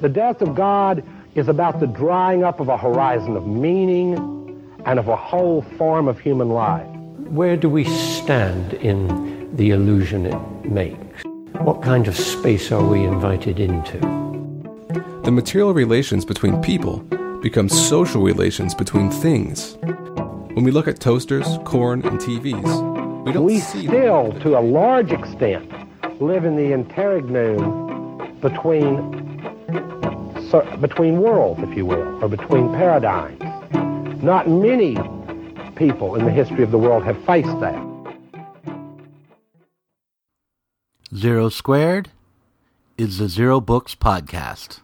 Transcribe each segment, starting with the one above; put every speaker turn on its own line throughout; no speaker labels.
The death of God is about the drying up of a horizon of meaning and of a whole form of human life.
Where do we stand in the illusion it makes? What kind of space are we invited into?
The material relations between people become social relations between things. When we look at toasters, corn, and TVs, we
still, to a large extent, live in the interregnum between worlds, if you will, or between paradigms. Not many people in the history of the world have faced that.
Zero Squared is the Zero Books podcast.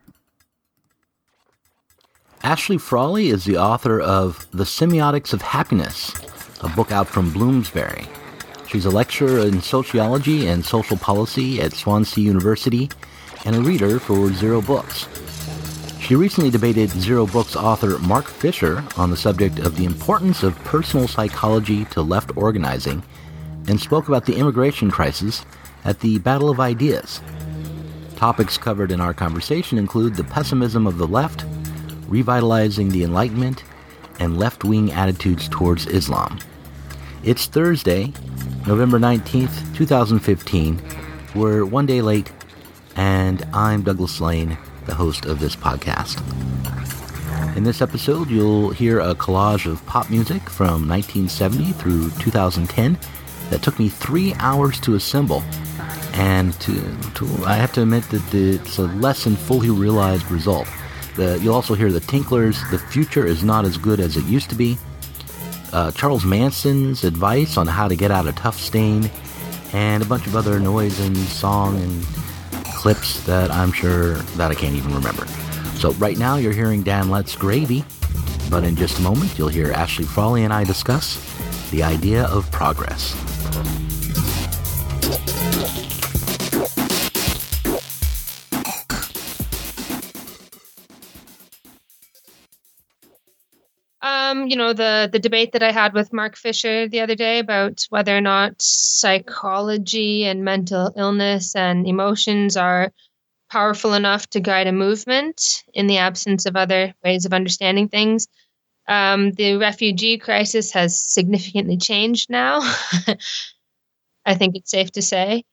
Ashley Frawley is the author of The Semiotics of Happiness, a book out from Bloomsbury. She's a lecturer in sociology and social policy at Swansea University and a reader for Zero Books. She recently debated Zero Books author Mark Fisher on the subject of the importance of personal psychology to left organizing and spoke about the immigration crisis at the Battle of Ideas. Topics covered in our conversation include the pessimism of the left, revitalizing the Enlightenment, and left-wing attitudes towards Islam. It's Thursday, November 19th, 2015. We're one day late, and I'm Douglas Lane, the host of this podcast. In this episode, you'll hear a collage of pop music from 1970 through 2010 that took me 3 hours to assemble. And I have to admit that it's a less than fully realized result. You'll also hear the Tinklers' The Future is Not as Good as It Used to Be, Charles Manson's advice on how to get out of Tough Stain, and a bunch of other noise and song and clips that I'm sure that I can't even remember. So right now you're hearing Dan Lett's Gravy, but in just a moment you'll hear Ashley Frawley and I discuss the idea of progress.
The debate that I had with Mark Fisher the other day about whether or not psychology and mental illness and emotions are powerful enough to guide a movement in the absence of other ways of understanding things. The refugee crisis has significantly changed now. I think it's safe to say.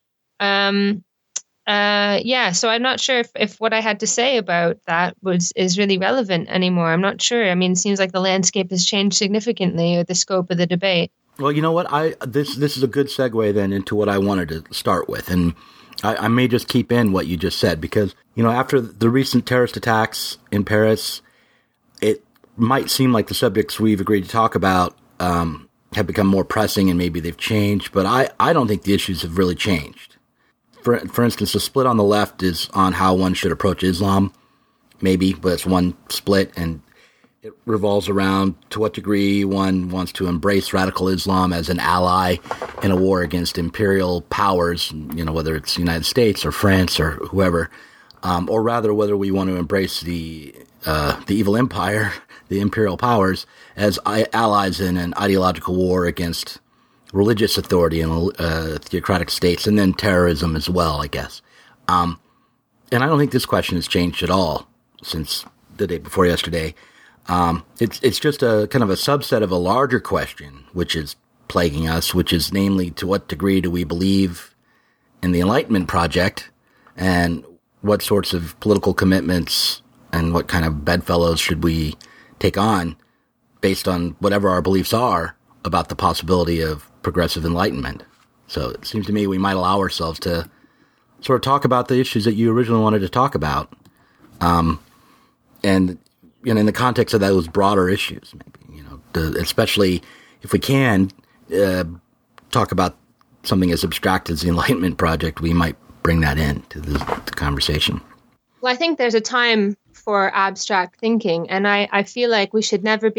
So I'm not sure if what I had to say about that is really relevant anymore. I'm not sure. I mean, it seems like the landscape has changed significantly, or the scope of the debate.
Well, you know what? This is a good segue then into what I wanted to start with, and I may just keep in what you just said because after the recent terrorist attacks in Paris, it might seem like the subjects we've agreed to talk about have become more pressing and maybe they've changed, but I don't think the issues have really changed. For instance, the split on the left is on how one should approach Islam, maybe, but it's one split, and it revolves around to what degree one wants to embrace radical Islam as an ally in a war against imperial powers, whether it's the United States or France or whoever, or rather whether we want to embrace the evil empire, the imperial powers, as allies in an ideological war against religious authority and theocratic states, and then terrorism as well, I guess. And I don't think this question has changed at all since the day before yesterday. It's just a kind of a subset of a larger question, which is plaguing us, which is namely, to what degree do we believe in the Enlightenment project, and what sorts of political commitments and what kind of bedfellows should we take on based on whatever our beliefs are about the possibility of progressive enlightenment. So it seems to me we might allow ourselves to sort of talk about the issues that you originally wanted to talk about. And in the context of those broader issues, maybe, especially if we can talk about something as abstract as the Enlightenment project, we might bring that in to the conversation.
Well, I think there's a time for abstract thinking, and I feel like we should never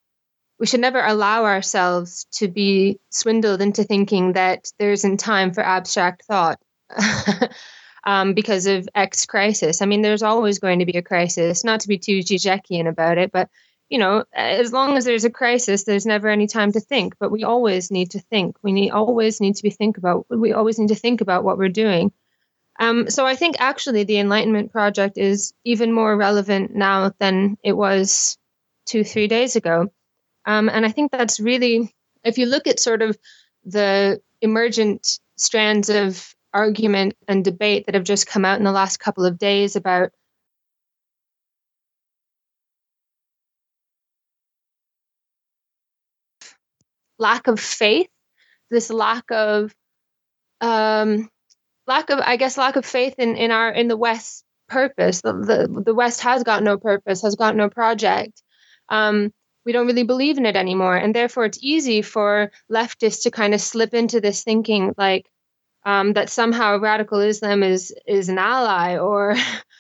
allow ourselves to be swindled into thinking that there isn't time for abstract thought because of X crisis. I mean, there's always going to be a crisis, not to be too Zizekian about it, but, as long as there's a crisis, there's never any time to think, but we always need to think. We always need to think about what we're doing. So I think actually the Enlightenment project is even more relevant now than it was 2-3 days ago. And I think that's really, if you look at sort of the emergent strands of argument and debate that have just come out in the last couple of days about lack of faith, this lack of faith in the West's purpose. The West has got no purpose, has got no project. We don't really believe in it anymore, and therefore it's easy for leftists to kind of slip into this thinking like that somehow radical Islam is an ally or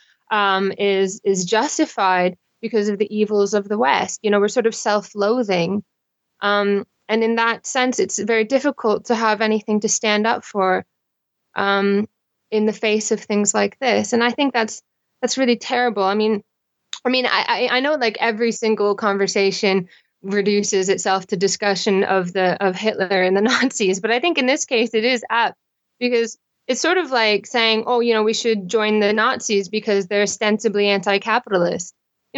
is justified because of the evils of the West. We're sort of self-loathing. And in that sense, it's very difficult to have anything to stand up for in the face of things like this. And I think that's really terrible. I know like every single conversation reduces itself to discussion of Hitler and the Nazis, but I think in this case it is apt because it's sort of like saying, oh, we should join the Nazis because they're ostensibly anti-capitalist.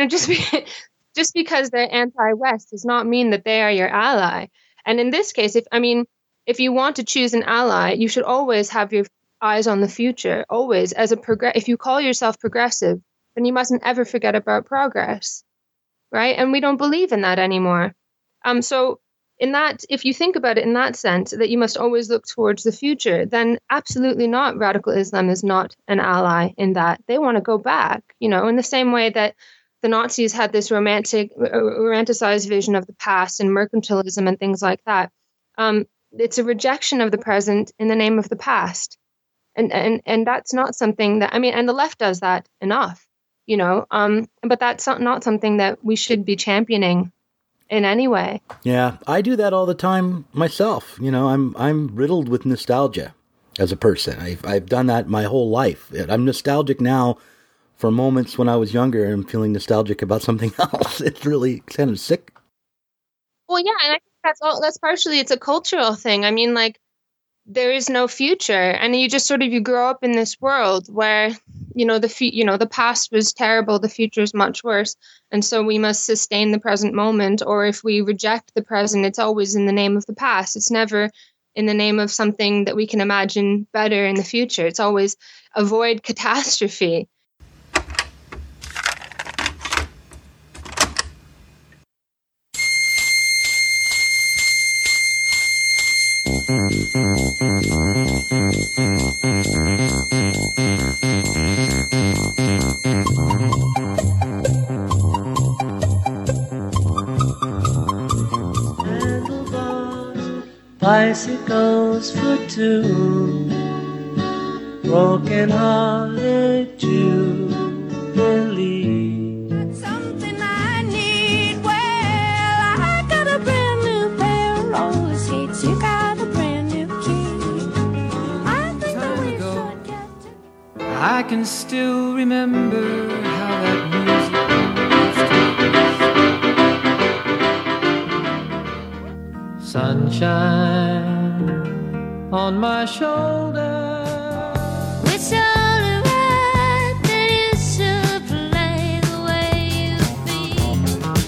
Just because they're anti-West does not mean that they are your ally. And in this case, if you want to choose an ally, you should always have your eyes on the future. Always, if you call yourself progressive, then you mustn't ever forget about progress, right? And we don't believe in that anymore. So in that, if you think about it in that sense, that you must always look towards the future, then absolutely not. Radical Islam is not an ally in that. They want to go back, in the same way that the Nazis had this romanticized vision of the past and mercantilism and things like that. It's a rejection of the present in the name of the past. And that's not something that, and the left does that enough, but that's not something that we should be championing in any way.
Yeah, I do that all the time myself. I'm riddled with nostalgia as a person. I've done that my whole life. I'm nostalgic now for moments when I was younger and I'm feeling nostalgic about something else. It's really kind of sick.
Well, yeah, and I think that's partially, it's a cultural thing. There is no future, and you just you grow up in this world where, the past was terrible, the future is much worse, and so we must sustain the present moment, or if we reject the present, it's always in the name of the past. It's never in the name of something that we can imagine better in the future. It's always avoid catastrophe.
Bicycles for two, broken-hearted Jubilee.
That's something I need. Well, I got a brand new pair of roller skates. You got a brand new key. I think I wish I'd get to...
I can still remember how that music used to. Sunshine on my shoulder.
It's only right that you should play the way you feel.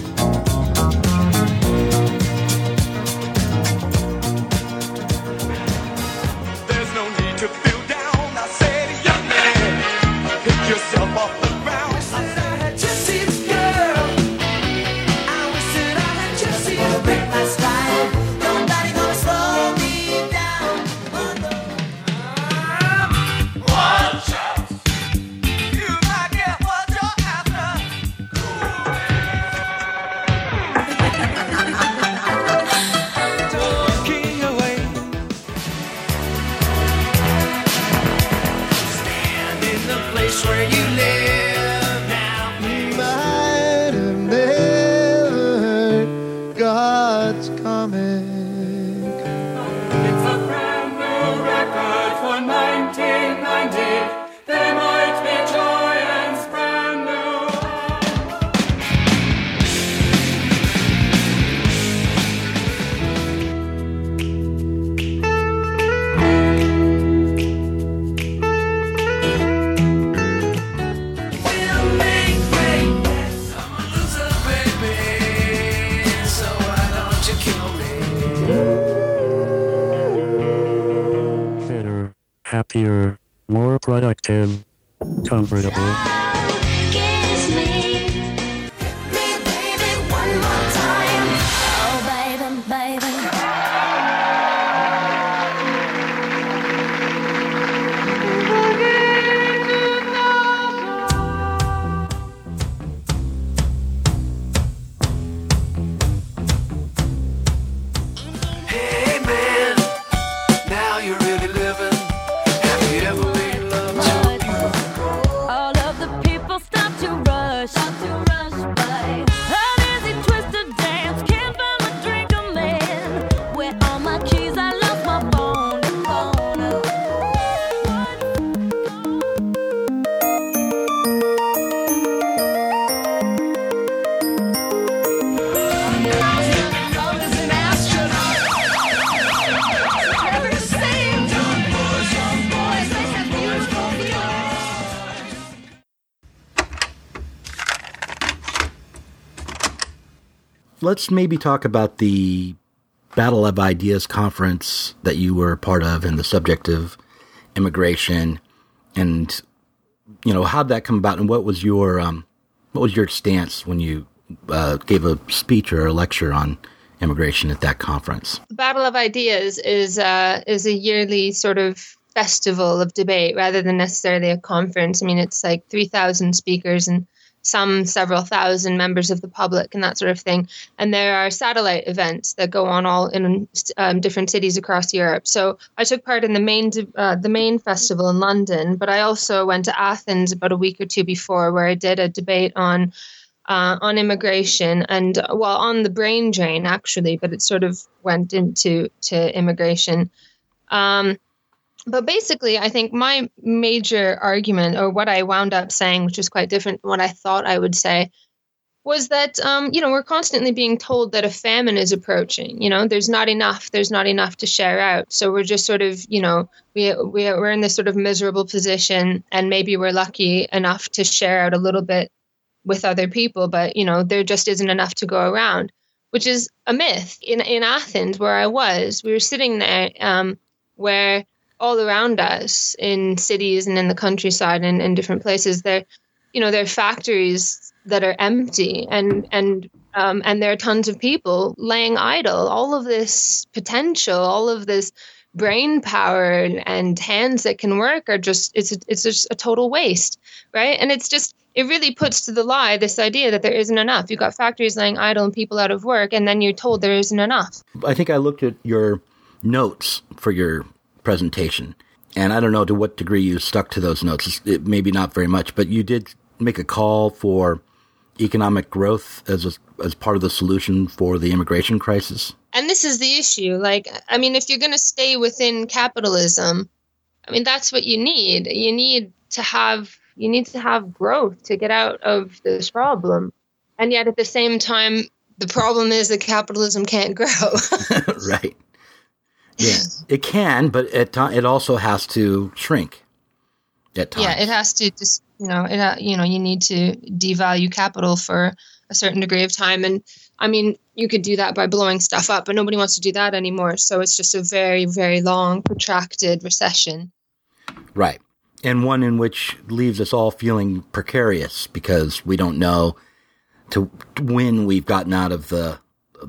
There's no need to feel down. I said, young man, pick yourself off the ground. I wish that I had Jesse's girl. I wish that I had Jesse's girl. Break my stride. Nobody gonna slow me down. Watch out. You might get what you're after. Talking away. Stand in the place where you live now.
Might have never heard God's coming.
It's a brand new record for 1990. There might be joy and brand new.
happier, more productive, comfortable.
Kiss me, baby, one more time. Oh, baby, baby.
Hey man, now you're really living. Have you ever made love to a beautiful?
All of the people stop to rush by. An easy twisted dance, can't find my drink, a man. Where all my keys, I lost my phone.
Love is an astronaut. Never the same. Young boys, they have beautiful
Let's maybe talk about the Battle of Ideas conference that you were a part of and the subject of immigration, and how'd that come about, and what was your stance when you gave a speech or a lecture on immigration at that conference?
The Battle of Ideas is a yearly sort of festival of debate rather than necessarily a conference. I mean, it's like 3,000 speakers and several thousand members of the public and that sort of thing. And there are satellite events that go on all in different cities across Europe. So I took part in the main festival in London, but I also went to Athens about a week or two before, where I did a debate on immigration and, on the brain drain, actually, but it sort of went into immigration. But basically, I think my major argument, or what I wound up saying, which was quite different from what I thought I would say, was that, we're constantly being told that a famine is approaching. There's not enough to share out. So we're just sort of, we're in this sort of miserable position, and maybe we're lucky enough to share out a little bit with other people, but there just isn't enough to go around, which is a myth. In Athens, where I was, we were sitting there where all around us in cities and in the countryside and in different places, there are factories that are empty, and there are tons of people laying idle. All of this potential, all of this brain power and hands that can work are just it's just a total waste, right? And it really puts to the lie this idea that there isn't enough. You've got factories laying idle and people out of work, and then you're told there isn't enough.
I think I looked at your notes for your presentation, and I don't know to what degree you stuck to those notes. It maybe not very much, but you did make a call for economic growth as part of the solution for the immigration crisis.
And this is the issue. If you're going to stay within capitalism, that's what you need. You need to have growth to get out of this problem. And yet at the same time, the problem is that capitalism can't grow.
Right. Yeah, it can, but it also has to shrink at times.
Yeah, it has to just, you need to devalue capital for a certain degree of time. And you could do that by blowing stuff up, but nobody wants to do that anymore. So it's just a very, very long, protracted recession.
Right. And one in which leaves us all feeling precarious because we don't know to when we've gotten out of the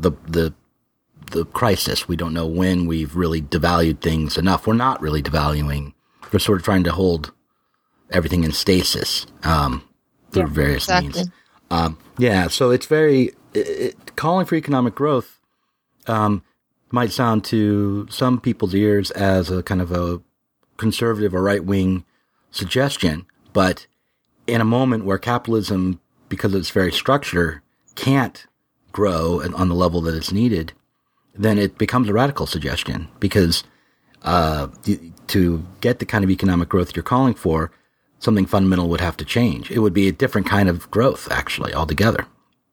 crisis. We don't know when we've really devalued things enough. We're not really devaluing. We're sort of trying to hold everything in stasis through various means. So it's calling for economic growth might sound to some people's ears as a kind of a conservative or right-wing suggestion, but in a moment where capitalism, because of its very structure, can't grow on the level that it's needed, then it becomes a radical suggestion, because to get the kind of economic growth you're calling for, something fundamental would have to change. It would be a different kind of growth, actually, altogether.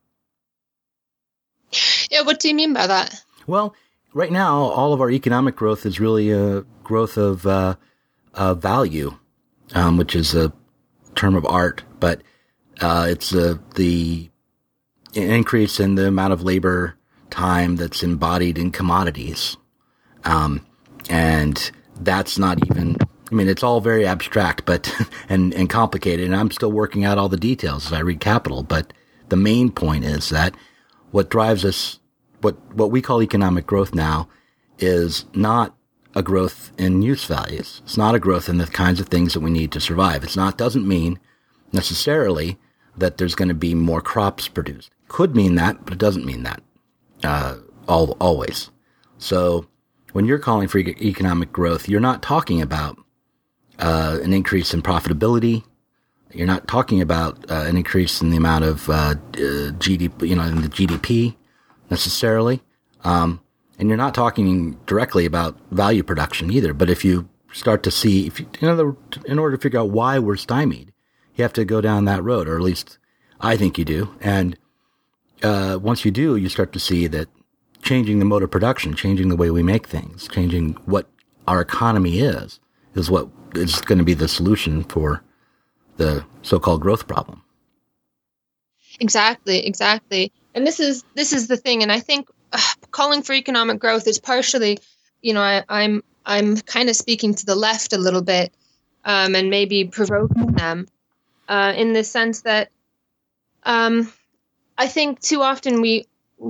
Yeah, what do you mean by that?
Well, right now, all of our economic growth is really a growth of value, which is a term of art, but it's the increase in the amount of labor time that's embodied in commodities. And that's not even I mean, it's all very abstract, but and complicated, and I'm still working out all the details as I read Capital. But the main point is that what drives us, what we call economic growth now, is not a growth in use values. It's not a growth in the kinds of things that we need to survive. Doesn't mean necessarily that there's going to be more crops produced. Could mean that, but it doesn't mean that always. So when you're calling for economic growth, you're not talking about an increase in profitability. You're not talking about an increase in the amount of GDP, in the GDP necessarily. And you're not talking directly about value production either. But if you start to see, in order to figure out why we're stymied, you have to go down that road, or at least I think you do. And once you do, you start to see that changing the mode of production, changing the way we make things, changing what our economy is what is going to be the solution for the so-called growth problem.
Exactly. And this is the thing. And I think calling for economic growth is partially, I'm kind of speaking to the left a little bit, and maybe provoking them, in the sense that, I think too often the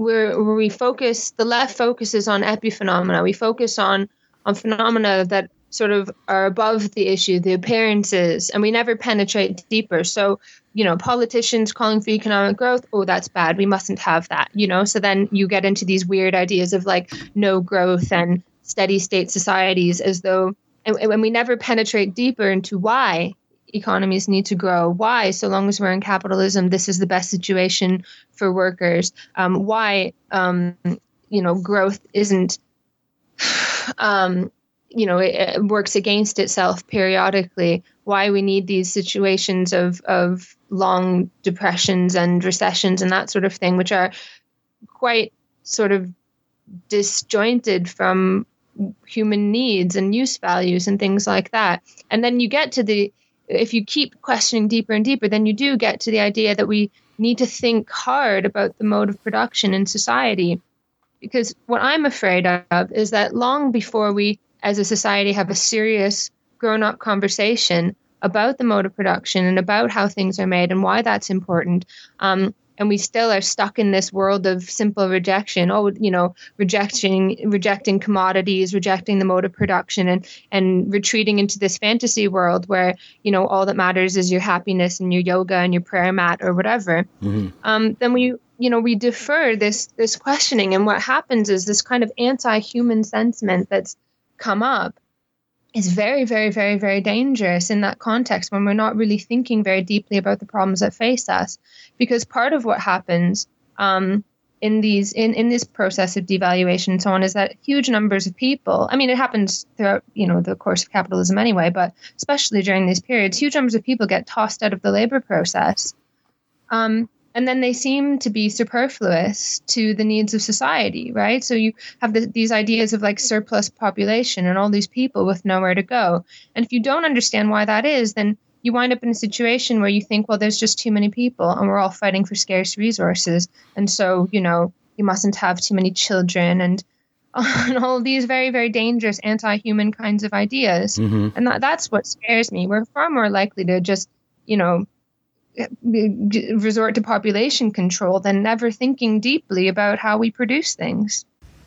left focuses on epiphenomena. We focus on phenomena that sort of are above the issue, the appearances, and we never penetrate deeper. So, politicians calling for economic growth, oh, that's bad. We mustn't have that, So then you get into these weird ideas of like no growth and steady state societies, as though, and we never penetrate deeper into why economies need to grow. Why, so long as we're in capitalism, this is the best situation for workers. Why, growth isn't, it works against itself periodically. Why we need these situations of long depressions and recessions and that sort of thing, which are quite sort of disjointed from human needs and use values and things like that. And then you get to if you keep questioning deeper and deeper, then you do get to the idea that we need to think hard about the mode of production in society. Because what I'm afraid of is that long before we as a society have a serious grown-up conversation about the mode of production and about how things are made and why that's important, and we still are stuck in this world of simple rejection. Rejecting commodities, rejecting the mode of production, and retreating into this fantasy world where, all that matters is your happiness and your yoga and your prayer mat or whatever. Mm-hmm. Then we defer this questioning, and what happens is this kind of anti-human sentiment that's come up is very, very, very, very dangerous in that context when we're not really thinking very deeply about the problems that face us. Because part of what happens in this process of devaluation and so on is that huge numbers of people, it happens throughout, the course of capitalism anyway, but especially during these periods, huge numbers of people get tossed out of the labor process. And then they seem to be superfluous to the needs of society, right? So you have these ideas of like surplus population and all these people with nowhere to go. And if you don't understand why that is, then you wind up in a situation where you think, well, there's just too many people and we're all fighting for scarce resources. And so, you mustn't have too many children and all these very, very dangerous anti-human kinds of ideas. Mm-hmm. And that's what scares me. We're far more likely to just, resort to population control than never thinking deeply about how we produce things.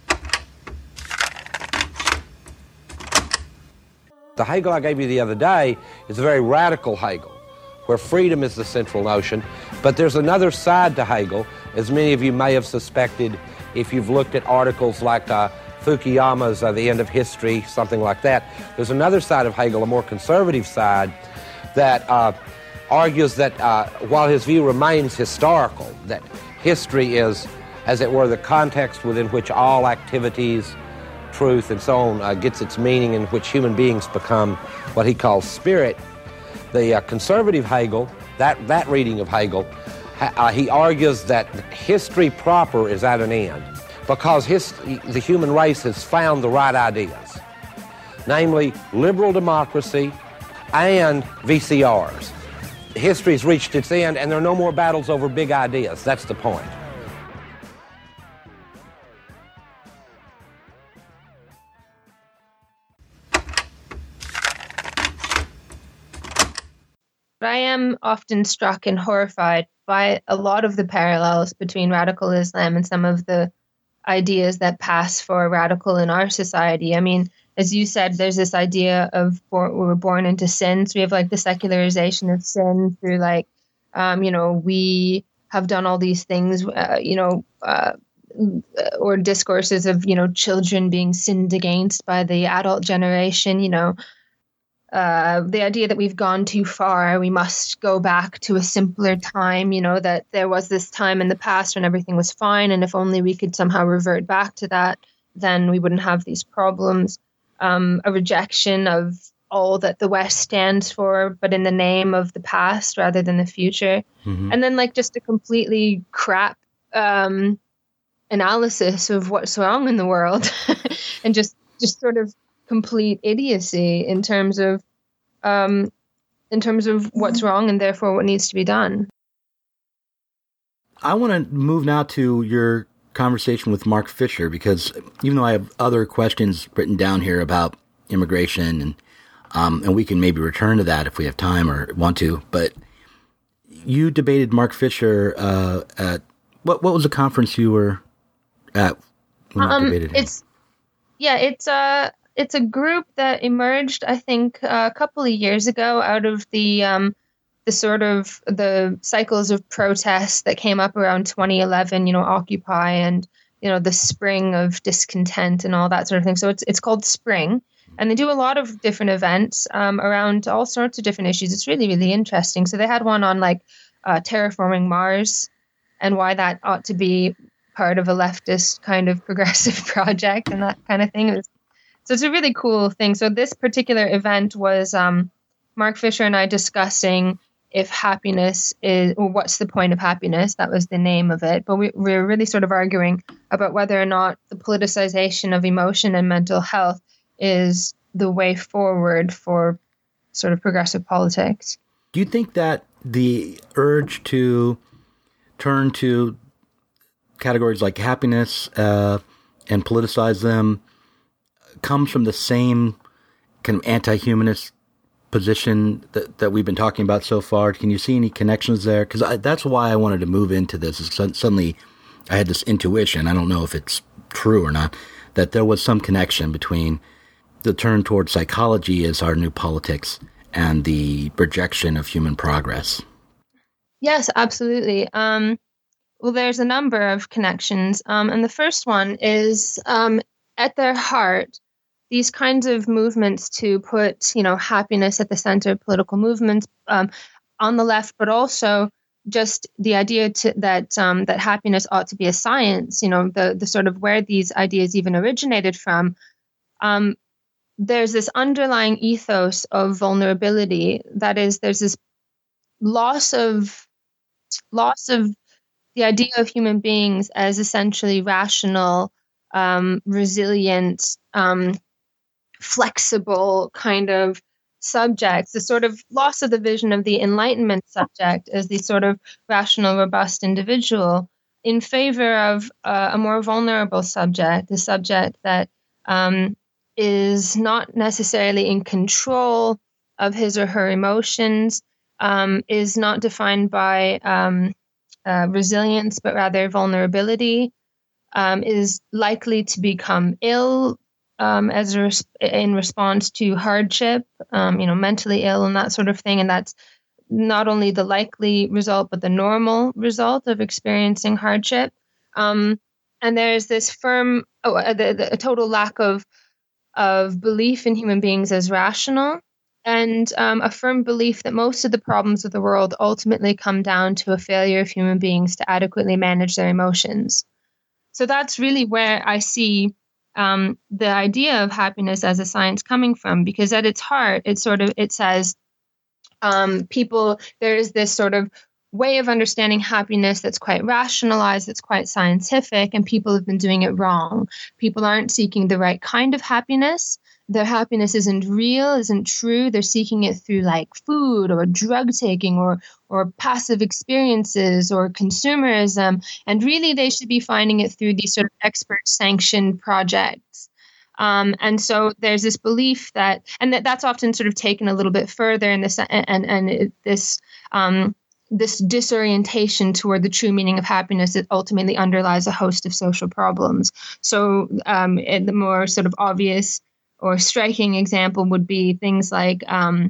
The Hegel I gave you the other day is a very radical Hegel, where freedom is the central notion. But there's another side to Hegel, as many of you may have suspected if you've looked at articles like Fukuyama's The End of History, something like that. There's another side of Hegel, a more conservative side, that argues that while his view remains historical, that history is, as it were, the context within which all activities, truth, and so on gets its meaning, in which human beings become what he calls spirit. The conservative Hegel, that reading of Hegel, he argues that history proper is at an end because the human race has found the right ideas, namely liberal democracy and VCRs. History's reached its end, and there are no more battles over big ideas. That's the point.
But I am often struck and horrified by a lot of the parallels between radical Islam and some of the ideas that pass for radical in our society. I mean, as you said, there's this idea of we're born into sin. So we have like the secularization of sin through like, we have done all these things, or discourses of, children being sinned against by the adult generation, the idea that we've gone too far, we must go back to a simpler time, that there was this time in the past when everything was fine. And if only we could somehow revert back to that, then we wouldn't have these problems. A rejection of all that the West stands for, but in the name of the past rather than the future. Mm-hmm. And then like just a completely crap analysis of what's wrong in the world and just sort of complete idiocy in terms of what's wrong and therefore what needs to be done.
I want to move now to your conversation with Mark Fisher, because even though I have other questions written down here about immigration and we can maybe return to that if we have time or want to, but you debated Mark Fisher at what was the conference you were at when you debated him?
It's a group that emerged, I think, a couple of years ago out of the sort of the cycles of protests that came up around 2011, Occupy and, the spring of discontent and all that sort of thing. So it's called Spring, and they do a lot of different events around all sorts of different issues. It's really, really interesting. So they had one on like terraforming Mars and why that ought to be part of a leftist kind of progressive project and that kind of thing. So it's a really cool thing. So this particular event was Mark Fisher and I discussing if happiness is, or what's the point of happiness? That was the name of it. But we're really sort of arguing about whether or not the politicization of emotion and mental health is the way forward for sort of progressive politics.
Do you think that the urge to turn to categories like happiness and politicize them comes from the same kind of anti-humanist position that we've been talking about so far? Can you see any connections there? Because that's why I wanted to move into this. Suddenly I had this intuition, I don't know if it's true or not, that there was some connection between the turn towards psychology as our new politics and the rejection of human progress.
Yes, absolutely. Well, there's a number of connections. And the first one is at their heart, these kinds of movements to put, happiness at the center of political movements on the left, but also just the idea that happiness ought to be a science, the sort of where these ideas even originated from. There's this underlying ethos of vulnerability. That is, there's this loss of the idea of human beings as essentially rational, resilient, flexible kind of subjects, the sort of loss of the vision of the Enlightenment subject as the sort of rational, robust individual in favor of a more vulnerable subject, a subject that is not necessarily in control of his or her emotions, is not defined by resilience, but rather vulnerability, is likely to become ill in response to hardship, mentally ill and that sort of thing. And that's not only the likely result, but the normal result of experiencing hardship. And there's this firm, a total lack of belief in human beings as rational, and a firm belief that most of the problems of the world ultimately come down to a failure of human beings to adequately manage their emotions. So that's really where I see the idea of happiness as a science coming from, because at its heart, it says there is this sort of way of understanding happiness that's quite rationalized, that's quite scientific, and people have been doing it wrong. People aren't seeking the right kind of happiness. Their happiness isn't real, isn't true. They're seeking it through like food or drug taking or passive experiences or consumerism. And really, they should be finding it through these sort of expert sanctioned projects. And so there's this belief that's often sort of taken a little bit further in this, this disorientation toward the true meaning of happiness that ultimately underlies a host of social problems. So the more sort of obvious or striking example would be things like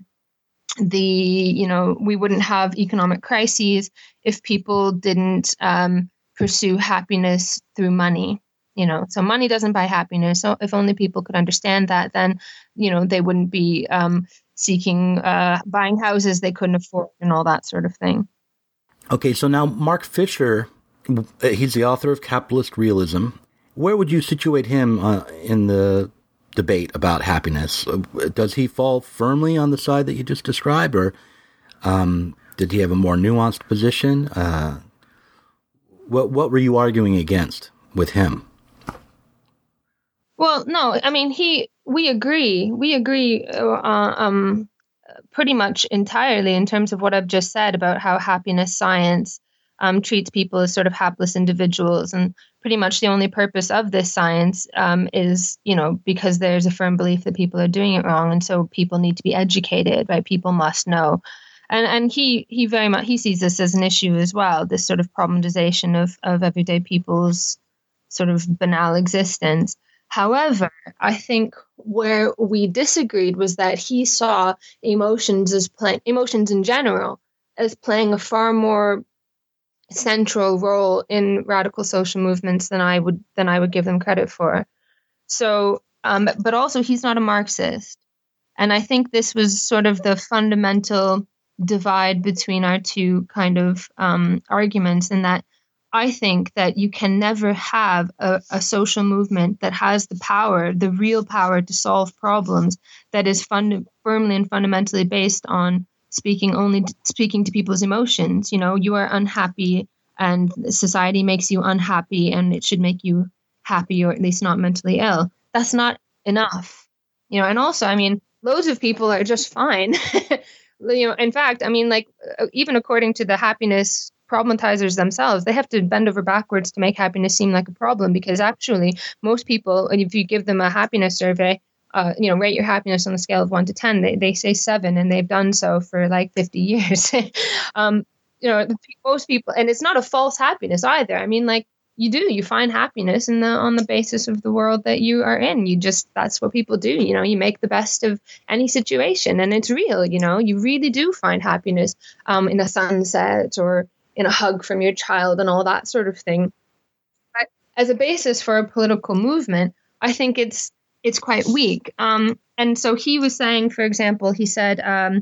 we wouldn't have economic crises if people didn't pursue happiness through money. So money doesn't buy happiness. So if only people could understand that, then, they wouldn't be seeking buying houses they couldn't afford and all that sort of thing.
Okay, so now Mark Fisher, he's the author of Capitalist Realism. Where would you situate him in the debate about happiness? Does he fall firmly on the side that you just described, or did he have a more nuanced position? What were you arguing against with him?
Well, no, I mean, we agree pretty much entirely in terms of what I've just said about how happiness science treats people as sort of hapless individuals. And pretty much the only purpose of this science is, because there's a firm belief that people are doing it wrong. And so people need to be educated, right? People must know. And he very much, he sees this as an issue as well, this sort of problematization of everyday people's sort of banal existence. However, I think where we disagreed was that he saw emotions in general as playing a far more central role in radical social movements than I would give them credit for. So, but also he's not a Marxist, and I think this was sort of the fundamental divide between our two kind of arguments, in that I think that you can never have a social movement that has the real power to solve problems, that is firmly and fundamentally based on speaking to people's emotions. You are unhappy and society makes you unhappy, and it should make you happy, or at least not mentally ill. That's not enough. And also, I mean, loads of people are just fine. In fact, I mean, even according to the happiness problematizers themselves, they have to bend over backwards to make happiness seem like a problem, because actually most people, if you give them a happiness survey, rate your happiness on a scale of 1 to 10, they say 7, and they've done so for 50 years. Most people, and it's not a false happiness either. I mean, you find happiness on the basis of the world that you are in. That's what people do. You make the best of any situation, and it's real. You really do find happiness in a sunset or in a hug from your child and all that sort of thing. But as a basis for a political movement, I think it's quite weak. And so he was saying, for example, he said,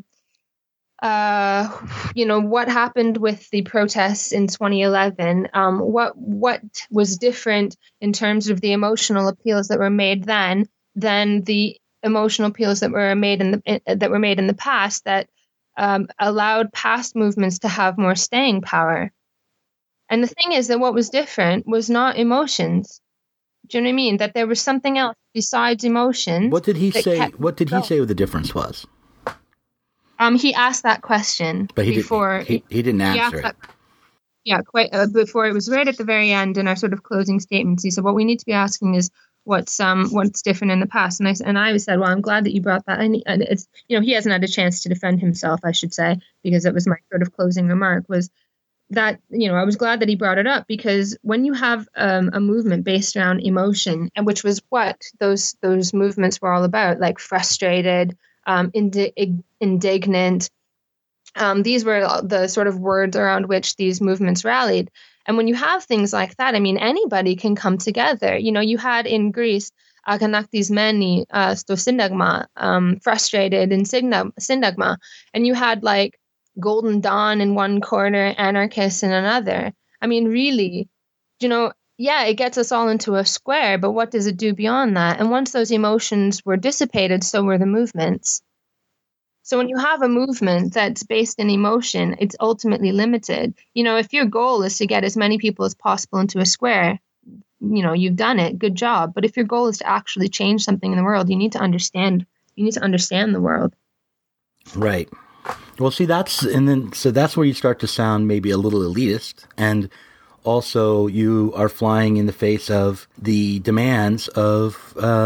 what happened with the protests in 2011? What was different in terms of the emotional appeals that were made then than the emotional appeals that were made in the past that allowed past movements to have more staying power? And the thing is that what was different was not emotions. Do you know what I mean? That there was something else besides emotions.
What did he say? What did he say the difference was?
He asked that question,
but he didn't answer it.
Quite before. It was right at the very end in our sort of closing statements. He said, "What we need to be asking is what's different in the past." And I said, "Well, I'm glad that you brought that." And it's he hasn't had a chance to defend himself, I should say, because it was my sort of closing remark. Was that I was glad that he brought it up, because when you have a movement based around emotion, and which was what those movements were all about, like frustrated, indignant. These were the sort of words around which these movements rallied. And when you have things like that, I mean, anybody can come together. You had in Greece, aganaktis meni sto syntagma, frustrated in syntagma. And you had Golden Dawn in one corner, anarchists in another. I mean, really, it gets us all into a square, but what does it do beyond that? And once those emotions were dissipated, so were the movements. So when you have a movement that's based in emotion, it's ultimately limited. If your goal is to get as many people as possible into a square, you've done it. Good job. But if your goal is to actually change something in the world, you need to understand the world.
Right. Well, see, that's where you start to sound maybe a little elitist, and also you are flying in the face of the demands of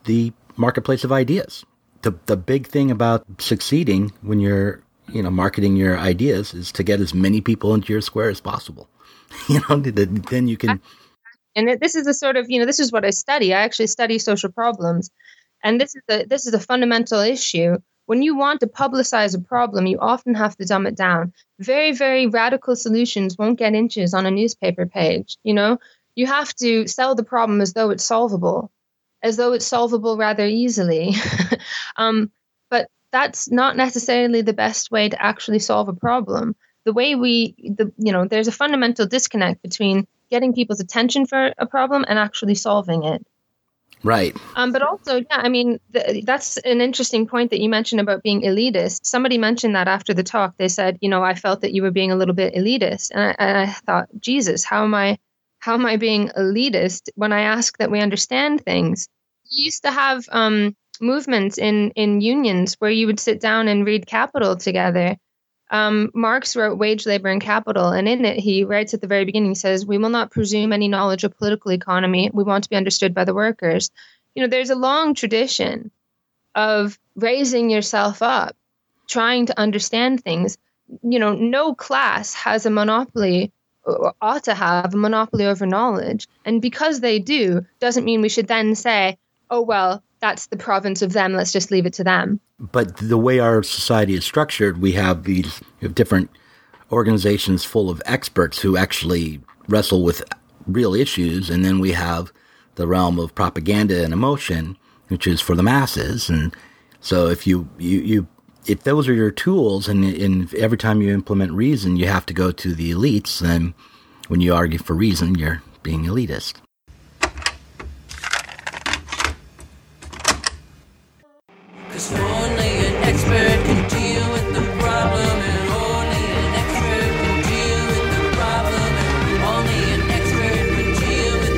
the marketplace of ideas. The big thing about succeeding when you're, marketing your ideas is to get as many people into your square as possible. Then you can.
And this is the sort of, this is what I study. I actually study social problems. And this is a fundamental issue. When you want to publicize a problem, you often have to dumb it down. Very, very radical solutions won't get inches on a newspaper page. You have to sell the problem as though it's solvable rather easily. But that's not necessarily the best way to actually solve a problem. The way there's a fundamental disconnect between getting people's attention for a problem and actually solving it.
Right.
But also, that's an interesting point that you mentioned about being elitist. Somebody mentioned that after the talk. They said, I felt that you were being a little bit elitist. And I thought, Jesus, how am I being elitist when I ask that we understand things? You used to have movements in unions where you would sit down and read Capital together. Marx wrote Wage, Labor, and Capital, and in it he writes at the very beginning, he says, "We will not presume any knowledge of political economy. We want to be understood by the workers." There's a long tradition of raising yourself up, trying to understand things. No class has a monopoly, or ought to have a monopoly over knowledge. And because they do, doesn't mean we should then say, oh, well, that's the province of them. Let's just leave it to them.
But the way our society is structured, we have different organizations full of experts who actually wrestle with real issues. And then we have the realm of propaganda and emotion, which is for the masses. And so if if those are your tools and every time you implement reason, you have to go to the elites, then when you argue for reason, you're being elitist.
Cause only an expert can deal with the problem, and only an expert can deal with the problem, and only an expert can deal with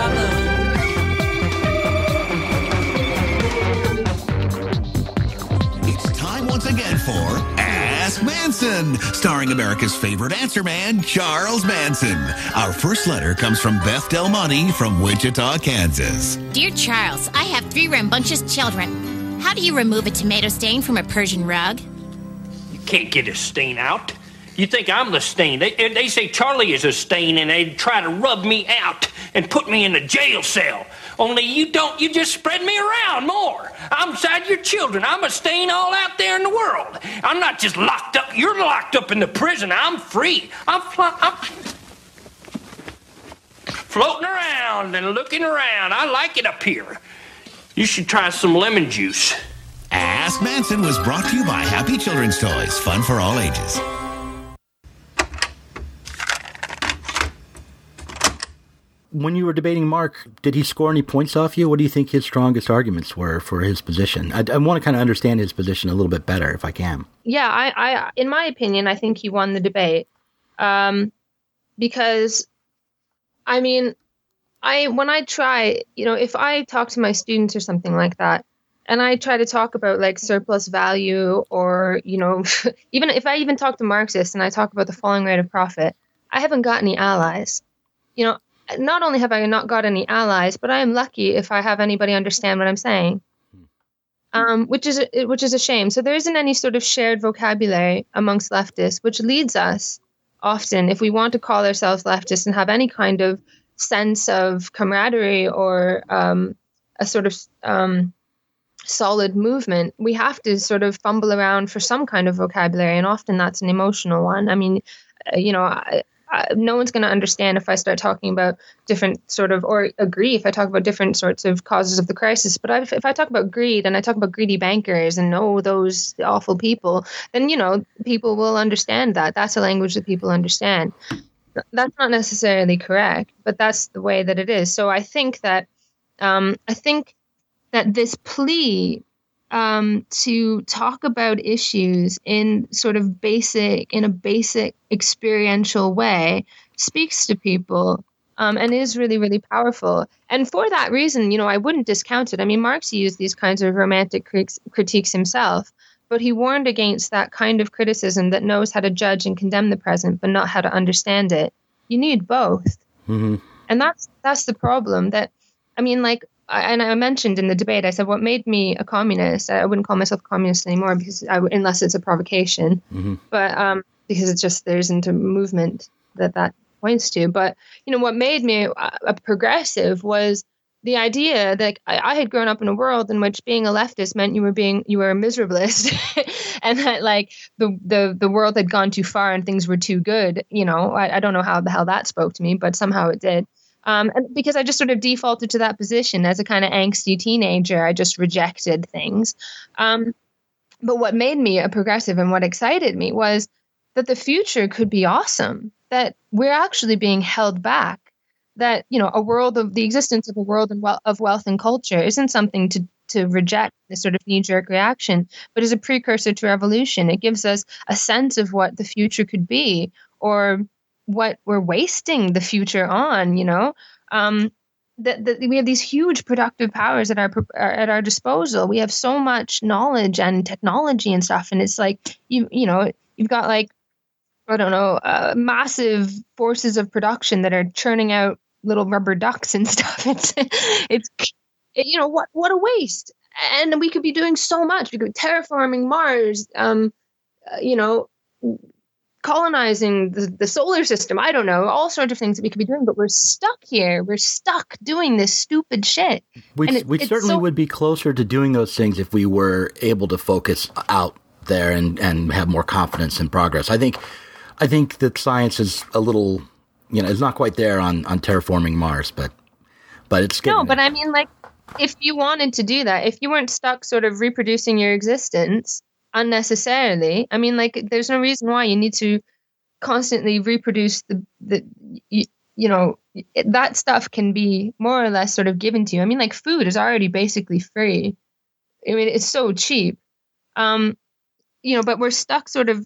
the problem.
It's time once again for Ask Manson, starring America's favorite answer man, Charles Manson. Our first letter comes from Beth Del Monte from Wichita, Kansas.
Dear Charles, I have 3 rambunctious children. How do you remove a tomato stain from a Persian rug?
You can't get a stain out. You think I'm the stain. They say Charlie is a stain, and they try to rub me out and put me in a jail cell. Only you don't. You just spread me around more. I'm beside your children. I'm a stain all out there in the world. I'm not just locked up. You're locked up in the prison. I'm free. I'm floating around and looking around. I like it up here. You should try some lemon juice.
Ask Manson was brought to you by Happy Children's Toys, fun for all ages.
When you were debating Mark, did he score any points off you? What do you think his strongest arguments were for his position? I want to kind of understand his position a little bit better, if I can.
Yeah, I in my opinion, I think he won the debate. Because, when I try, if I talk to my students or something like that, and I try to talk about like surplus value or, even if I even talk to Marxists and I talk about the falling rate of profit, I haven't got any allies. Not only have I not got any allies, but I am lucky if I have anybody understand what I'm saying, which is a shame. So there isn't any sort of shared vocabulary amongst leftists, which leads us often, if we want to call ourselves leftists and have any kind of sense of camaraderie or a sort of solid movement, we have to sort of fumble around for some kind of vocabulary, and often that's an emotional one. No one's going to understand if I start talking about different sort of, or agree if I talk about different sorts of causes of the crisis. But if I talk about greed and I talk about greedy bankers and those awful people, then, people will understand that. That's a language that people understand. That's not necessarily correct, but that's the way that it is. So I think that this plea to talk about issues in a basic experiential way speaks to people and is really, really powerful. And for that reason, I wouldn't discount it. Marx used these kinds of romantic critiques himself, but he warned against that kind of criticism that knows how to judge and condemn the present, but not how to understand it. You need both. Mm-hmm. And that's the problem. That, I mentioned in the debate, I said what made me a communist. I wouldn't call myself a communist anymore because unless it's a provocation, but because it's just there isn't a movement that points to. But what made me a progressive was the idea that I had grown up in a world in which being a leftist meant you were a miserablist, and that like the world had gone too far and things were too good. I don't know how the hell that spoke to me, but somehow it did. And because I just sort of defaulted to that position as a kind of angsty teenager, I just rejected things. But what made me a progressive and what excited me was that the future could be awesome, that we're actually being held back, that, the existence of a world of wealth and culture isn't something to reject, this sort of knee-jerk reaction, but is a precursor to revolution. It gives us a sense of what the future could be, or what we're wasting the future on, that we have these huge productive powers at our disposal. We have so much knowledge and technology and stuff. And it's like, you've got like, I don't know, massive forces of production that are churning out little rubber ducks and stuff. What a waste. And we could be doing so much. We could be terraforming Mars, colonizing the solar system. I don't know, all sorts of things that we could be doing, but we're stuck here. We're stuck doing this stupid shit.
We certainly would be closer to doing those things if we were able to focus out there and have more confidence in progress. I think that science is a little, it's not quite there on terraforming Mars, but it's getting
but I mean, like, if you wanted to do that, if you weren't stuck sort of reproducing your existence unnecessarily, I mean, like, there's no reason why you need to constantly reproduce that stuff can be more or less sort of given to you. I mean, like, food is already basically free. I mean, it's so cheap. But we're stuck sort of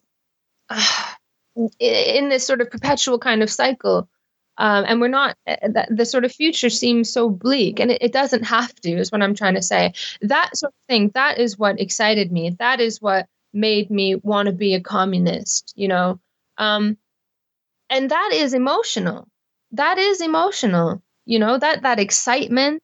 in this sort of perpetual kind of cycle. And we're not, the sort of future seems so bleak, and it doesn't have to, is what I'm trying to say. That sort of thing, that is what excited me. That is what made me want to be a communist, and that is emotional. That is emotional, that excitement.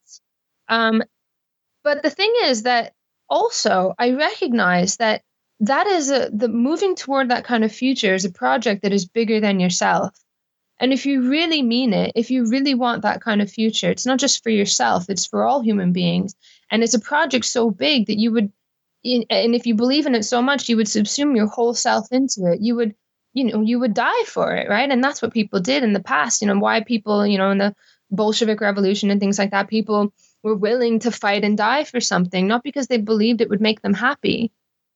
But the thing is that also I recognize that is the moving toward that kind of future is a project that is bigger than yourself. And if you really mean it, if you really want that kind of future, it's not just for yourself, it's for all human beings. And it's a project so big that you would, and if you believe in it so much, you would subsume your whole self into it. You would die for it, right? And that's what people did in the past. Why people, in the Bolshevik Revolution and things like that, people were willing to fight and die for something, not because they believed it would make them happy.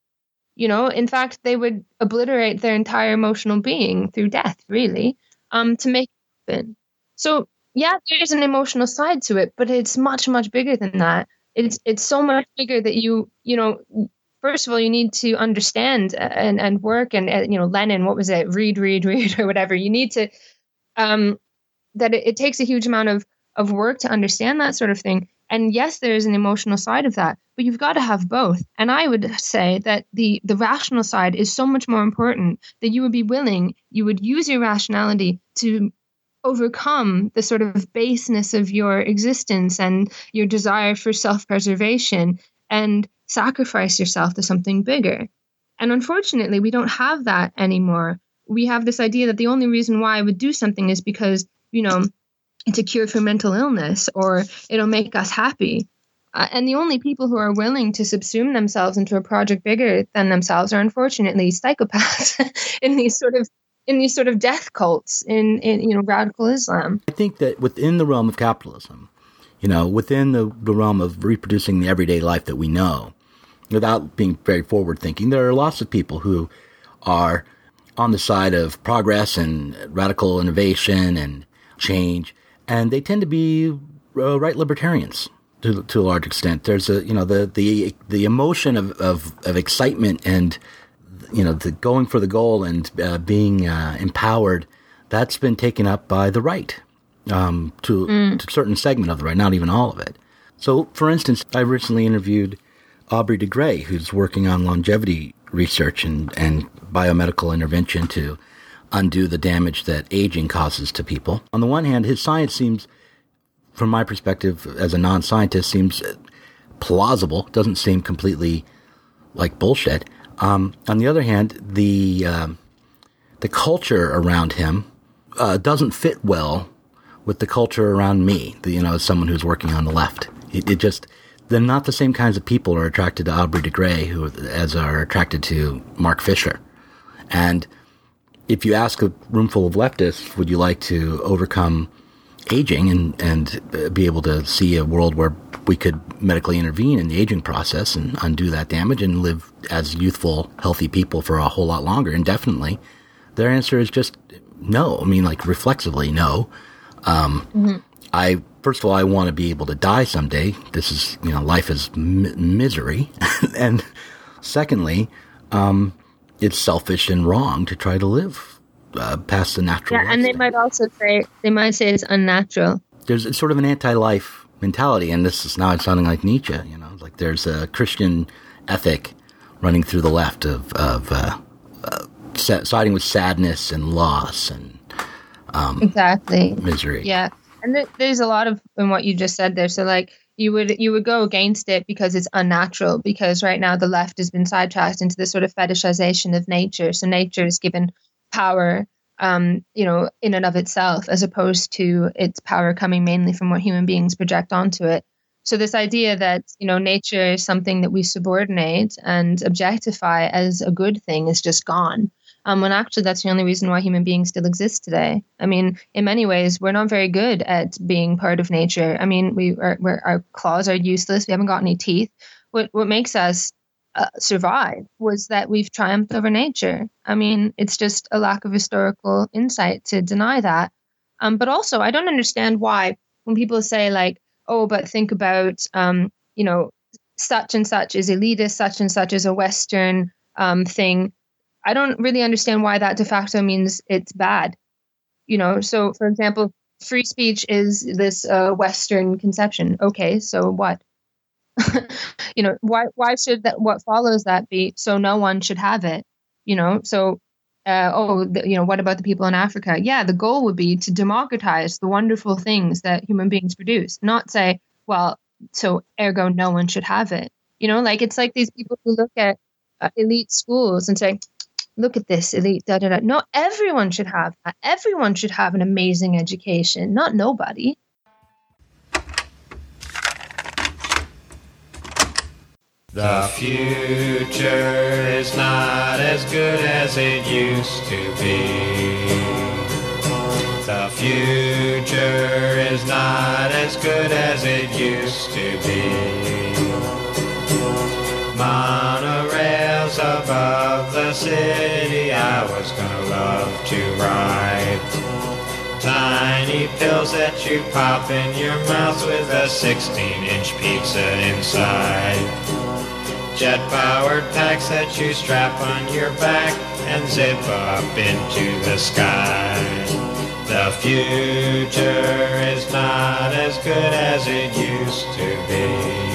In fact, they would obliterate their entire emotional being through death, really. To make it happen. So yeah, there's an emotional side to it, but it's much, much bigger than that. It's so much bigger that first of all, you need to understand and work and Lenin, what was it? Read, or whatever. You need to, that it takes a huge amount of work to understand that sort of thing. And yes, there is an emotional side of that, but you've got to have both. And I would say that the rational side is so much more important, that you would use your rationality to overcome the sort of baseness of your existence and your desire for self-preservation and sacrifice yourself to something bigger. And unfortunately, we don't have that anymore. We have this idea that the only reason why I would do something is because, it's a cure for mental illness, or it'll make us happy. And the only people who are willing to subsume themselves into a project bigger than themselves are unfortunately psychopaths in these sort of death cults in radical Islam.
I think that within the realm of capitalism, within the realm of reproducing the everyday life that we know, without being very forward thinking, there are lots of people who are on the side of progress and radical innovation and change. And they tend to be right libertarians to a large extent. There's the emotion of excitement and the going for the goal and being empowered. That's been taken up by the right to a certain segment of the right, not even all of it. So, for instance, I recently interviewed Aubrey de Grey, who's working on longevity research and biomedical intervention to undo the damage that aging causes to people. On the one hand, his science seems from my perspective as a non-scientist, seems plausible. Doesn't seem completely like bullshit. On the other hand, the culture around him doesn't fit well with the culture around me. As someone who's working on the left, they're not the same kinds of people who are attracted to Aubrey de Grey as are attracted to Mark Fisher. And if you ask a room full of leftists, would you like to overcome aging and be able to see a world where we could medically intervene in the aging process and undo that damage and live as youthful, healthy people for a whole lot longer, indefinitely? Their answer is just no. I mean, like, reflexively, no. First of all, I want to be able to die someday. This is, life is misery. And secondly, it's selfish and wrong to try to live past the natural life.
And they might say it's unnatural.
There's sort of an anti-life mentality, and this is now it's sounding like Nietzsche. Like there's a Christian ethic running through the left of siding with sadness and loss and
exactly
misery.
Yeah, and there's a lot of in what you just said there. So like you would go against it because it's unnatural. Because right now the left has been sidetracked into this sort of fetishization of nature. So nature is given power, in and of itself, as opposed to its power coming mainly from what human beings project onto it. So this idea that, nature is something that we subordinate and objectify as a good thing is just gone. When actually that's the only reason why human beings still exist today. I mean, in many ways, we're not very good at being part of nature. I mean, our claws are useless. We haven't got any teeth. What makes us survive was that we've triumphed over nature. I mean, it's just a lack of historical insight to deny that. But also, I don't understand why when people say like, oh, but think about, such and such is elitist, such and such is a Western thing. I don't really understand why that de facto means it's bad. So for example, free speech is this Western conception. Okay, so what? Why should that? What follows that be? So no one should have it. So what about the people in Africa? Yeah, the goal would be to democratize the wonderful things that human beings produce, not say, well, so ergo no one should have it. It's like these people who look at elite schools and say, look at this elite, da da da. No, everyone should have that. Everyone should have an amazing education, not nobody.
The future is not as good as it used to be. The future is not as good as it used to be. Monorails above the city I was gonna love to ride. Tiny pills that you pop in your mouth with a 16-inch pizza inside. Jet-powered packs that you strap on your back and zip up into the sky. The future is not as good as it used to be.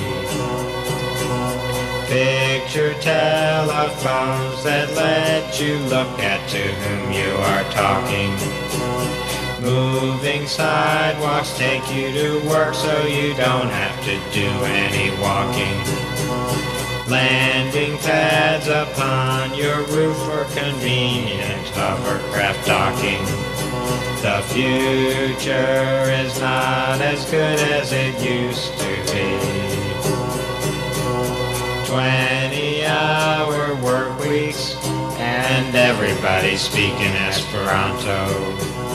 Picture telephones that let you look at to whom you are talking. Moving sidewalks take you to work so you don't have to do any walking. Landing pads upon your roof for convenient hovercraft docking. The future is not as good as it used to be. 20-hour work weeks and everybody speaking Esperanto.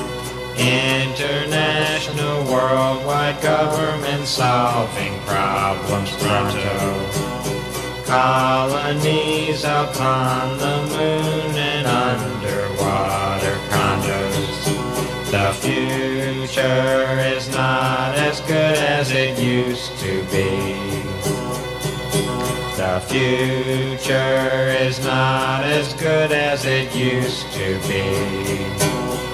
International worldwide government solving problems pronto. Colonies upon the moon and underwater condos. The future is not as good as it used to be. The future is not as good as it used to be.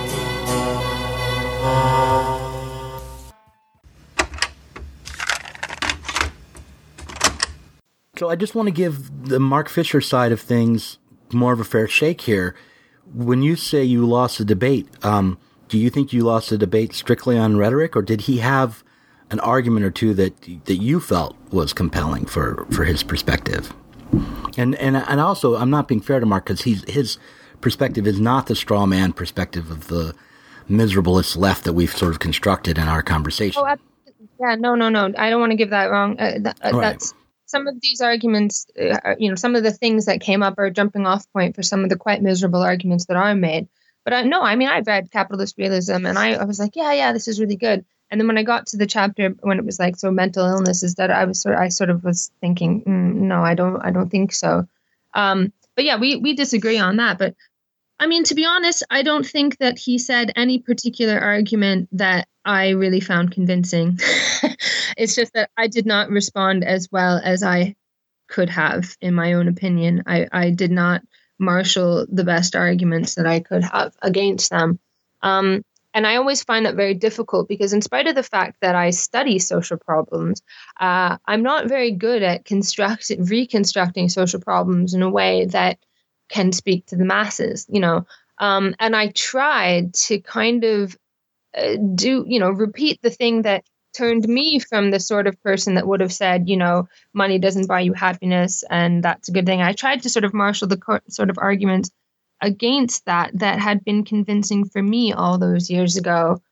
So I just want to give the Mark Fisher side of things more of a fair shake here. When you say you lost the debate, do you think you lost the debate strictly on rhetoric, or did he have an argument or two that you felt was compelling for his perspective. And also, I'm not being fair to Mark because his perspective is not the straw man perspective of the miserablest left that we've sort of constructed in our conversation.
Oh, yeah, no. I don't want to give that wrong. That's some of these arguments. Some of the things that came up are a jumping off point for some of the quite miserable arguments that are made. But I've read Capitalist Realism, and I was like, yeah, this is really good. And then when I got to the chapter when it was like, so mental illness is that, I sort of was thinking, no, I don't think so. But yeah, we disagree on that. But I mean, to be honest, I don't think that he said any particular argument that I really found convincing. It's just that I did not respond as well as I could have, in my own opinion. I did not marshal the best arguments that I could have against them. And I always find that very difficult because in spite of the fact that I study social problems, I'm not very good at reconstructing social problems in a way that can speak to the masses, and I tried to kind of repeat the thing that turned me from the sort of person that would have said, money doesn't buy you happiness and that's a good thing. I tried to sort of marshal the sort of arguments against that had been convincing for me all those years ago.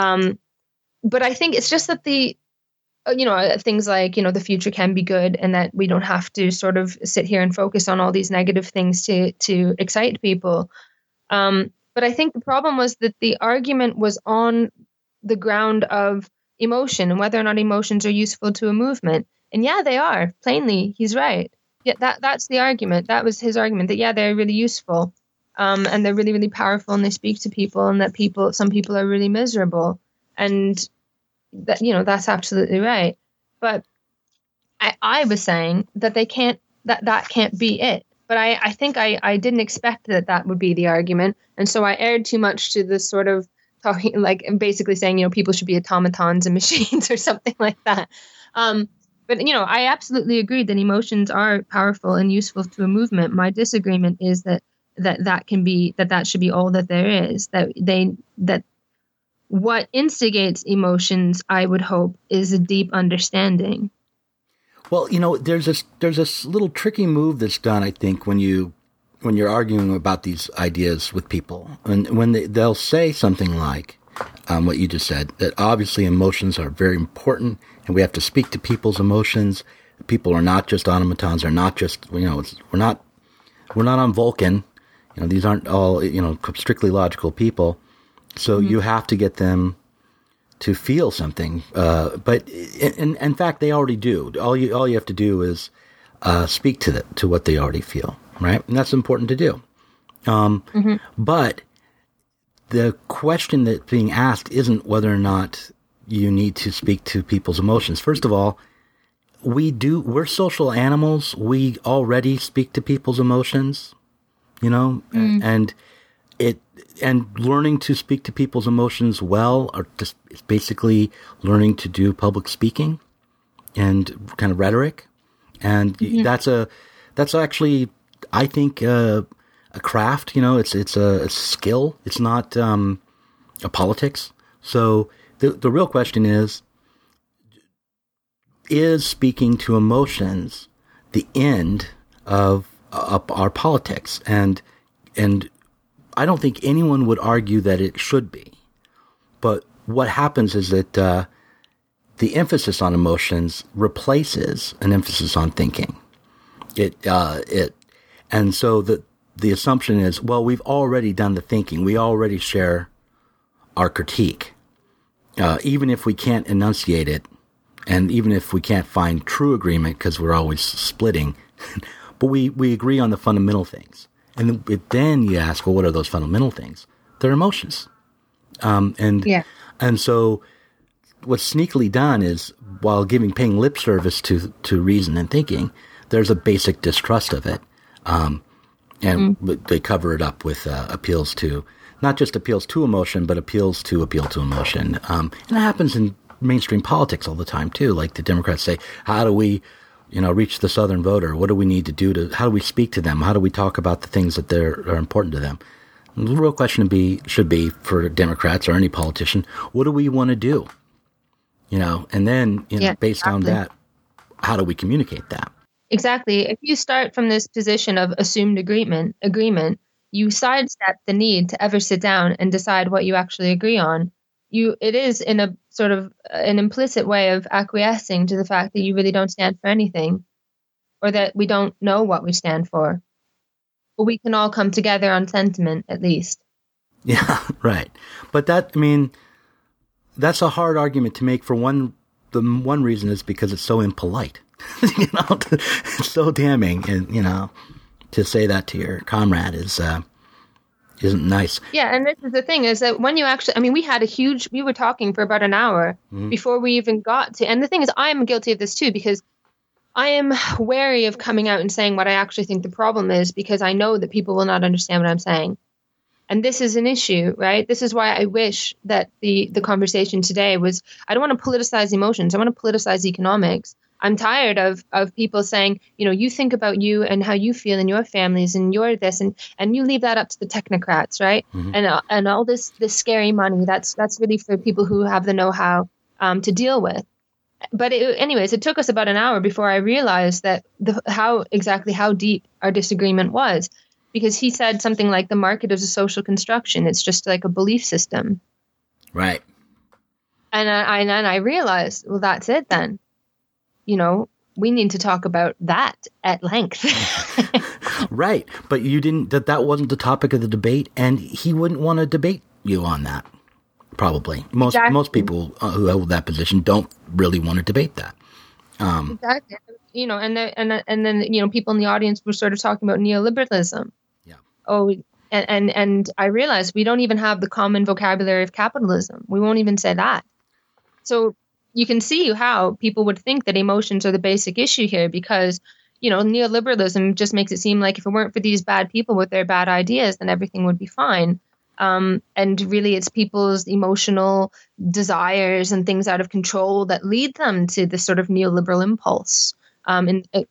But I think it's just that things like, the future can be good and that we don't have to sort of sit here and focus on all these negative things to excite people. But I think the problem was that the argument was on the ground of emotion and whether or not emotions are useful to a movement. And yeah, they are. Plainly, he's right. Yeah, that's the argument. That was his argument, that, yeah, they're really useful. And they're really, really powerful and they speak to people and that some people are really miserable. And that, that's absolutely right. But I was saying that they can't, that can't be it. But I think I didn't expect that would be the argument. And so I erred too much to this sort of talking, like basically saying, people should be automatons and machines or something like that. But, I absolutely agree that emotions are powerful and useful to a movement. My disagreement is that should be all that there is, that what instigates emotions, I would hope, is a deep understanding.
Well, there's this little tricky move that's done, I think, when you're arguing about these ideas with people, and when they'll say something like what you just said, that obviously emotions are very important, and we have to speak to people's emotions. People are not just automatons; they're not just we're not on Vulcan. These aren't all, strictly logical people. So you have to get them to feel something. But in fact, they already do. All you have to do is speak to what they already feel, right? And that's important to do. But the question that's being asked isn't whether or not you need to speak to people's emotions. First of all, we're social animals. We already speak to people's emotions. And learning to speak to people's emotions well, or just basically learning to do public speaking and kind of rhetoric. And that's actually, I think, a craft, it's a skill. It's not, a politics. So the real question is speaking to emotions the end of our politics? And I don't think anyone would argue that it should be. But what happens is that the emphasis on emotions replaces an emphasis on thinking. And so the assumption is, well, we've already done the thinking. We already share our critique, even if we can't enunciate it, and even if we can't find true agreement because we're always splitting. But we agree on the fundamental things. And then you ask, well, what are those fundamental things? They're emotions. And so what's sneakily done is, while paying lip service to reason and thinking, there's a basic distrust of it. And they cover it up with appeals to, not just appeals to emotion, but appeals to appeal to emotion. And that happens in mainstream politics all the time, too. Like the Democrats say, how do we reach the Southern voter? What do we need to do how do we speak to them? How do we talk about the things that are important to them? And the real question should be for Democrats or any politician, what do we want to do? And then, based on that, how do we communicate that?
Exactly. If you start from this position of assumed agreement, you sidestep the need to ever sit down and decide what you actually agree on. It is in a sort of an implicit way of acquiescing to the fact that you really don't stand for anything, or that we don't know what we stand for. But we can all come together on sentiment, at least.
Yeah, right. But that's a hard argument to make for one. The one reason is because it's so impolite. It's so damning, and to say that to your comrade isn't nice.
Yeah, and this is the thing, is that when you actually, we were talking for about an hour before we even got to, and the thing is, I'm guilty of this too, because I am wary of coming out and saying what I actually think the problem is, because I know that people will not understand what I'm saying. And this is an issue, right? This is why I wish that the conversation today was, I don't want to politicize emotions. I want to politicize economics. I'm tired of people saying, you think about you and how you feel in your families and you're this, and you leave that up to the technocrats, right? And all this scary money, that's really for people who have the know-how to deal with. But anyways, it took us about an hour before I realized that how deep our disagreement was, because he said something like the market is a social construction. It's just like a belief system.
Right.
And I realized, well, that's it then. We need to talk about that at length.
Right. But you didn't, that wasn't the topic of the debate, and he wouldn't want to debate you on that. Probably. Most people who hold that position don't really want to debate that.
Exactly. And then people in the audience were sort of talking about neoliberalism.
Yeah.
Oh, and I realized we don't even have the common vocabulary of capitalism. We won't even say that. So you can see how people would think that emotions are the basic issue here, because, neoliberalism just makes it seem like if it weren't for these bad people with their bad ideas, then everything would be fine. And really it's people's emotional desires and things out of control that lead them to this sort of neoliberal impulse. The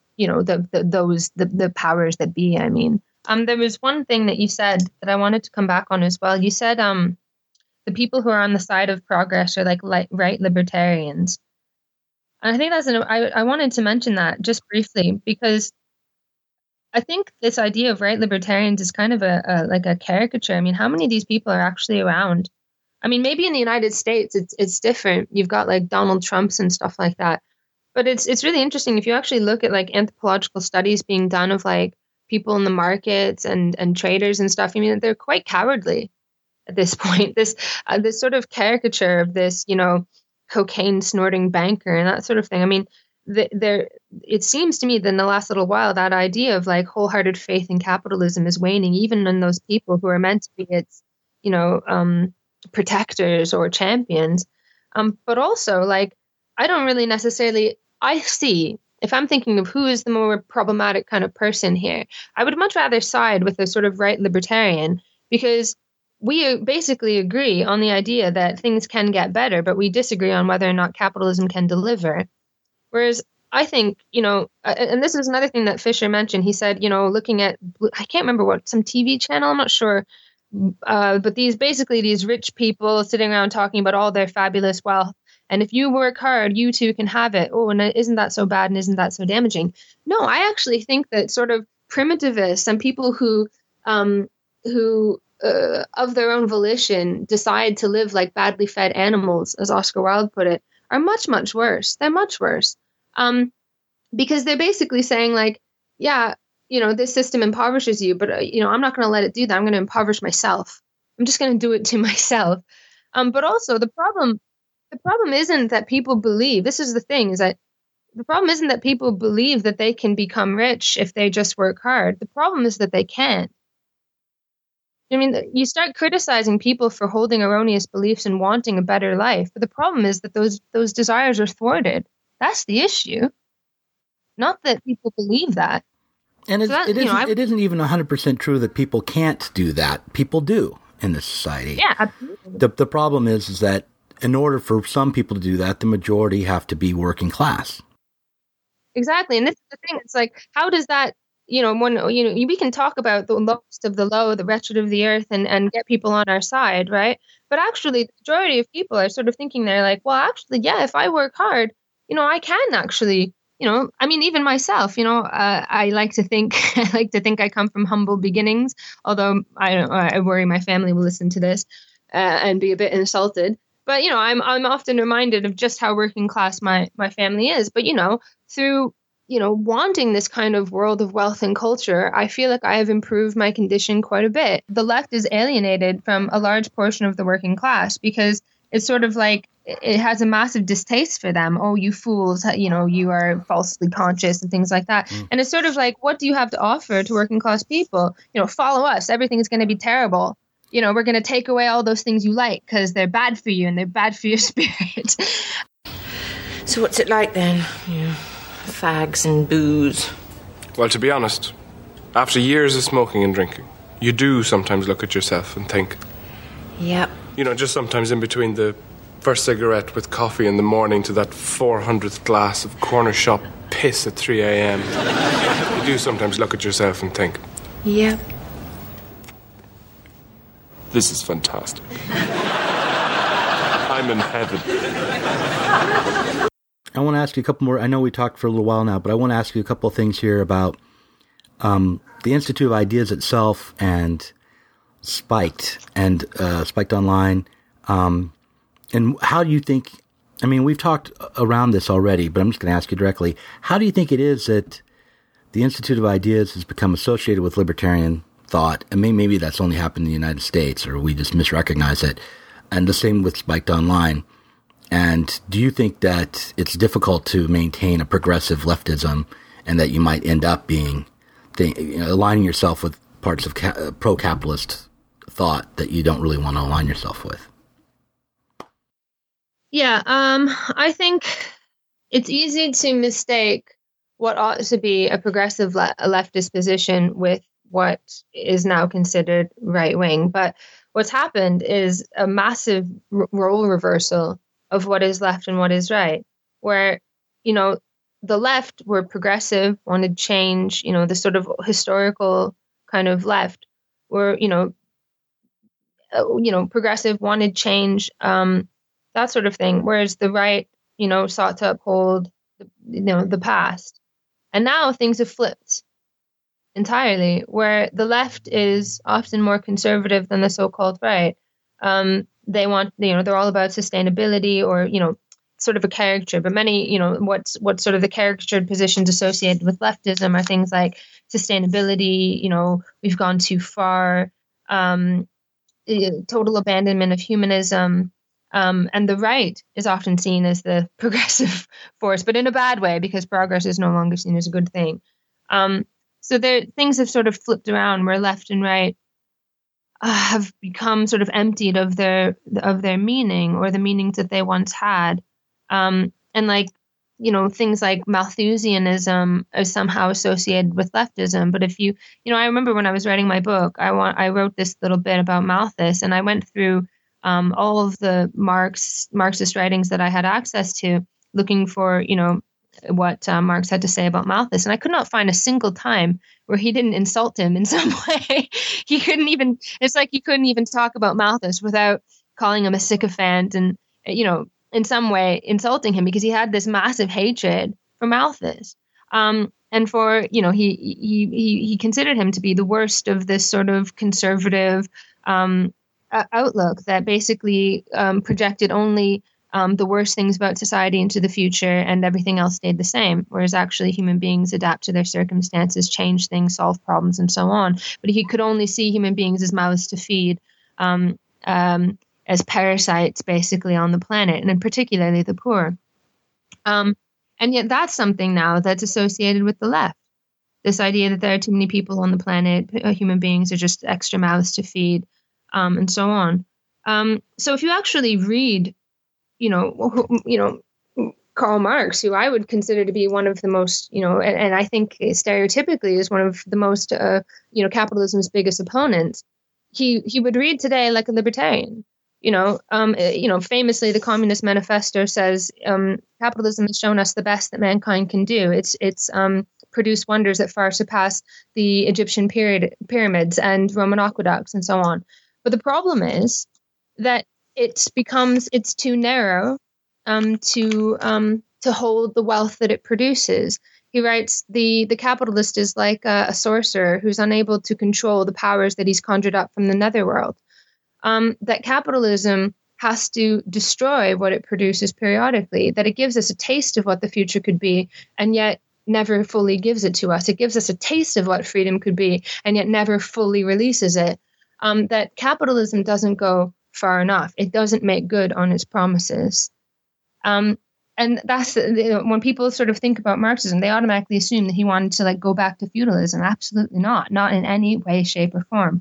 powers that be, there was one thing that you said that I wanted to come back on as well. You said, the people who are on the side of progress are like right libertarians. And I think I wanted to mention that just briefly, because I think this idea of right libertarians is kind of a caricature. How many of these people are actually around? Maybe in the United States it's different. You've got like Donald Trumps and stuff like that. But it's really interesting if you actually look at like anthropological studies being done of like people in the markets and traders and stuff. They're quite cowardly at this point. This sort of caricature of this, cocaine snorting banker and that sort of thing. It seems to me that in the last little while, that idea of like wholehearted faith in capitalism is waning, even in those people who are meant to be its, protectors or champions. But also, like, I don't really necessarily, if I'm thinking of who is the more problematic kind of person here, I would much rather side with a sort of right libertarian, because we basically agree on the idea that things can get better, but we disagree on whether or not capitalism can deliver. Whereas I think, and this is another thing that Fisher mentioned. He said, looking at, I can't remember what, some TV channel, I'm not sure. But these rich people sitting around talking about all their fabulous wealth. And if you work hard, you too can have it. Oh, and isn't that so bad and isn't that so damaging? No, I actually think that sort of primitivists and people who of their own volition decide to live like badly fed animals, as Oscar Wilde put it, are much, much worse. They're much worse. Because they're basically saying like, yeah, this system impoverishes you, but, I'm not going to let it do that. I'm going to impoverish myself. I'm just going to do it to myself. But also the problem isn't that people believe, this is the thing, is that the problem isn't that people believe that they can become rich if they just work hard. The problem is that they can't. You start criticizing people for holding erroneous beliefs and wanting a better life. But the problem is that those desires are thwarted. That's the issue. Not that people believe that.
And it isn't even 100% true that people can't do that. People do in this society.
Yeah, absolutely.
The problem is that in order for some people to do that, the majority have to be working class.
Exactly. And this is the thing. It's like, how does that we can talk about the lowest of the low, the wretched of the earth, and get people on our side, right? But actually, the majority of people are sort of thinking they're like, well, actually, yeah, if I work hard, I can actually, even myself, I like to think, I come from humble beginnings, although I worry my family will listen to this and be a bit insulted. But, I'm often reminded of just how working class my family is. But, through wanting this kind of world of wealth and culture, I feel like I have improved my condition quite a bit. The left is alienated from a large portion of the working class because it's sort of like it has a massive distaste for them. Oh, you fools, you are falsely conscious and things like that. And it's sort of like, what do you have to offer to working class people? Follow us. Everything is going to be terrible. We're going to take away all those things you like because they're bad for you and they're bad for your spirit.
So what's it like then? Fags and booze.
Well, to be honest, after years of smoking and drinking, you do sometimes look at yourself and think.
Yep.
Just sometimes in between the first cigarette with coffee in the morning to that 400th glass of corner shop piss at 3 a.m. You do sometimes look at yourself and think.
Yep.
This is fantastic. I'm in heaven.
I want to ask you a couple more. I know we talked for a little while now, but I want to ask you a couple of things here about the Institute of Ideas itself and Spiked and Spiked Online. And how do you think, we've talked around this already, but I'm just going to ask you directly. How do you think it is that the Institute of Ideas has become associated with libertarian thought? And maybe that's only happened in the United States, or we just misrecognize it. And the same with Spiked Online. And do you think that it's difficult to maintain a progressive leftism and that you might end up being aligning yourself with parts of pro-capitalist thought that you don't really want to align yourself with?
Yeah, I think it's easy to mistake what ought to be a progressive leftist position with what is now considered right-wing. But what's happened is a massive role reversal of what is left and what is right, where, the left were progressive, wanted change, the sort of historical kind of left were, progressive, wanted change, that sort of thing. Whereas the right, sought to uphold, the past. And now things have flipped entirely, where the left is often more conservative than the so-called right. They want, they're all about sustainability or, sort of a caricature, but many, what's sort of the caricatured positions associated with leftism are things like sustainability, we've gone too far, total abandonment of humanism. And the right is often seen as the progressive force, but in a bad way because progress is no longer seen as a good thing. So things have sort of flipped around where left and right have become sort of emptied of their meaning or the meanings that they once had. And things like Malthusianism are somehow associated with leftism. But if I remember when I was writing my book, I wrote this little bit about Malthus, and I went through all of the Marxist writings that I had access to, looking for, what Marx had to say about Malthus. And I could not find a single time where he didn't insult him in some way. It's like he couldn't even talk about Malthus without calling him a sycophant and, in some way insulting him, because he had this massive hatred for Malthus. And for, he considered him to be the worst of this sort of conservative outlook that basically projected only the worst things about society into the future, and everything else stayed the same, whereas actually human beings adapt to their circumstances, change things, solve problems, and so on. But he could only see human beings as mouths to feed, as parasites basically on the planet, and in particularly the poor. And yet that's something now that's associated with the left. This idea that there are too many people on the planet, human beings are just extra mouths to feed, and so on. So if you actually read, Karl Marx, who I would consider to be one of the most, and I think stereotypically is one of the most, capitalism's biggest opponents, he would read today like a libertarian. Famously, the Communist Manifesto says capitalism has shown us the best that mankind can do. It's produce wonders that far surpass the Egyptian pyramids and Roman aqueducts and so on. But the problem is that it's too narrow to hold the wealth that it produces. He writes, the capitalist is like a sorcerer who's unable to control the powers that he's conjured up from the netherworld. That capitalism has to destroy what it produces periodically, that it gives us a taste of what the future could be, and yet never fully gives it to us. It gives us a taste of what freedom could be, and yet never fully releases it. That capitalism doesn't go far enough. It doesn't make good on its promises. And that's when people sort of think about Marxism, they automatically assume that he wanted to like go back to feudalism. Absolutely not in any way, shape, or form.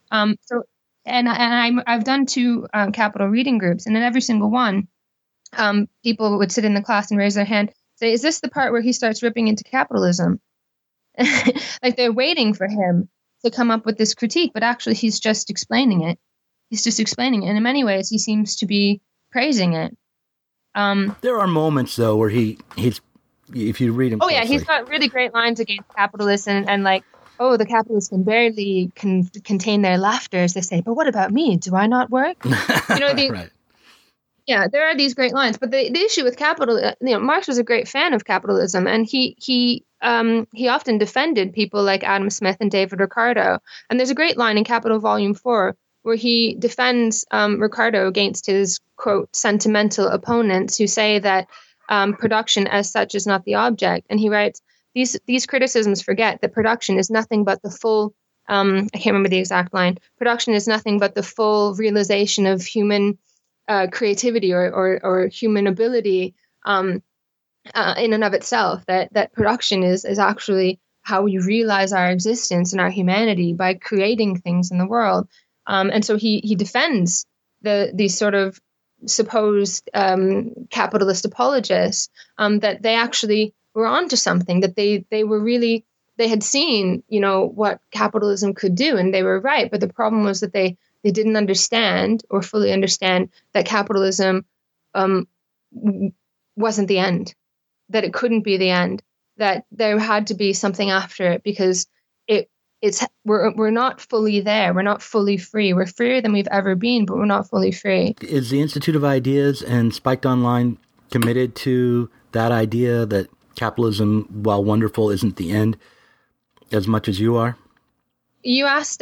I've done 2 Capital reading groups, and in every single one, people would sit in the class and raise their hand, say, "Is this the part where he starts ripping into capitalism?" Like they're waiting for him to come up with this critique, but actually he's just explaining it. He's just explaining it, and in many ways, he seems to be praising it.
There are moments though where he's if you read him.
Oh yeah, he's got really great lines against capitalists and like, oh, the capitalists can barely contain their laughter as they say, but what about me? Do I not work? Right. Yeah, there are these great lines, but the issue with Marx was a great fan of capitalism, and he often defended people like Adam Smith and David Ricardo. And there's a great line in Capital Volume 4 where he defends Ricardo against his, quote, sentimental opponents who say that production as such is not the object. And he writes, these criticisms forget that production is nothing but the full, I can't remember the exact line, production is nothing but the full realization of human creativity or human ability in and of itself, that production is actually how we realize our existence and our humanity by creating things in the world. And so he defends these sort of supposed capitalist apologists that they actually were onto something, that they had seen, what capitalism could do, and they were right. But the problem was that they didn't understand or fully understand that capitalism wasn't the end, that it couldn't be the end, that there had to be something after it, because we're not fully there. We're not fully free. We're freer than we've ever been, but we're not fully free.
Is the Institute of Ideas and Spiked Online committed to that idea that capitalism, while wonderful, isn't the end as much as you are?
You asked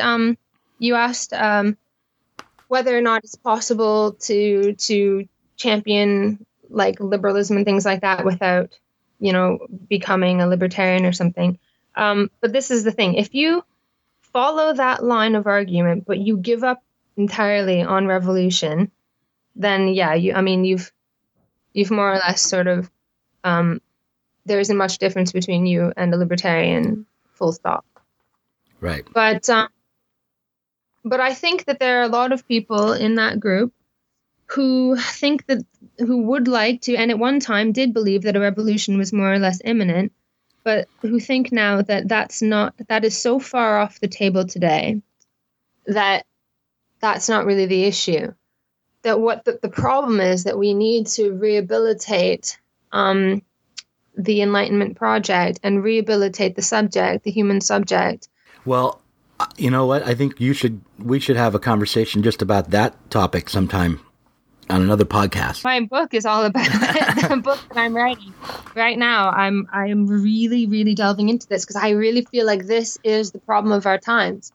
whether or not it's possible to champion like liberalism and things like that without, becoming a libertarian or something. But this is the thing. If you follow that line of argument, but you give up entirely on revolution, then yeah, you've more or less sort of, there isn't much difference between you and a libertarian, full stop.
Right.
But I think that there are a lot of people in that group who would like to, and at one time did believe that a revolution was more or less imminent, but who think now that that is so far off the table today that that's not really the issue. That what the problem is that we need to rehabilitate the Enlightenment project and rehabilitate the subject, the human subject.
Well, you know what? I think we should have a conversation just about that topic sometime on another podcast.
My book is all about it. The book that I'm writing right now. I am really, really delving into this because I really feel like this is the problem of our times.